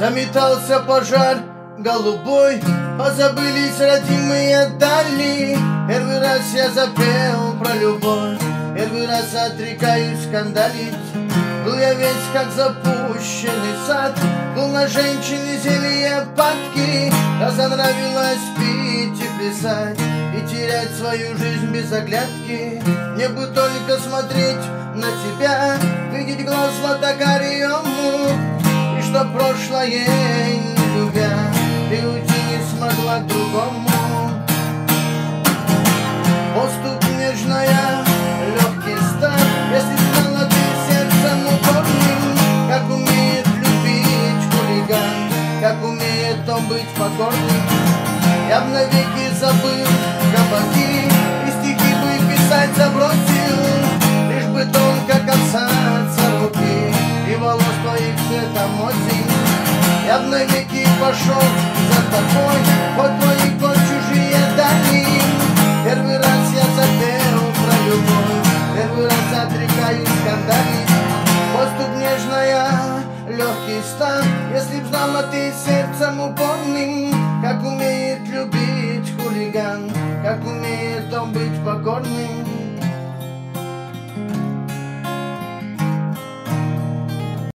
Заметался пожар голубой, позабылись родимые дали. Первый раз я запел про любовь, первый раз отрекаюсь скандалить. Был я весь как запущенный сад, был на женщине зелье падки. Разонравилось пить и плясать, и терять свою жизнь без оглядки. Мне бы только смотреть на тебя, видеть глаз златокариему, и что прошлое не любя, ты уйти не смогла к другому. Поступь нежная, легкий старт, если знала ты сердцем упорным, как умеет любить хулиган, как умеет он быть покорным. Я б навеки забыл кабаки и стихи бы писать забросил, лишь бы тонко касаться руки и волос твоих цветом осень. Я б навеки пошел за тобой, хоть твои, хоть чужие дали. Первый раз я запел про любовь, первый раз отрекаюсь скандалить. Поступь нежная, легкий старт, если б знала ты сердцем упорным, как умеет любить хулиган, как умеет он быть покорным.